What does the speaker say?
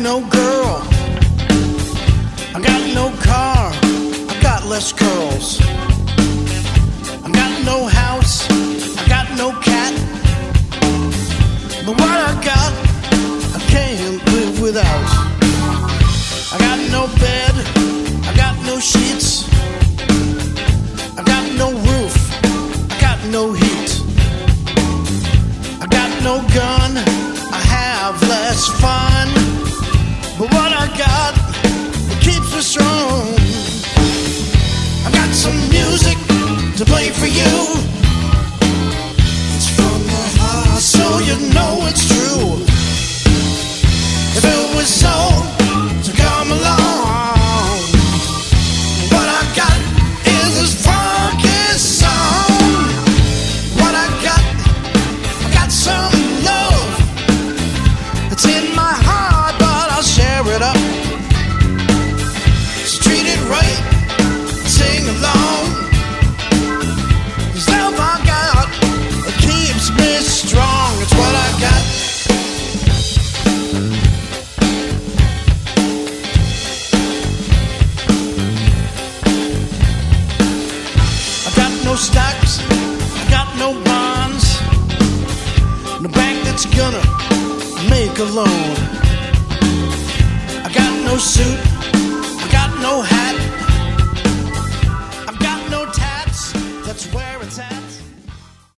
no girl, I got no car, I got less curls. I got no house, I got no cat, but what I got, I can't live without. I got no bed, I got no sheets, I got no roof, I got no heat. I got no gun, I have less fun, but what I got, it keeps me strong. I got some music to play for you. It's from the heart, so you know it's true. If it was so to come along, what I got is this funky song. What I got some love. It's in my heart, but I'll share it up. So treat it right, sing along. This love I got, it keeps me strong. It's what I got. I got no stocks, I got no bonds, no bank that's gonna make a loan. I got no suit, I got no hat,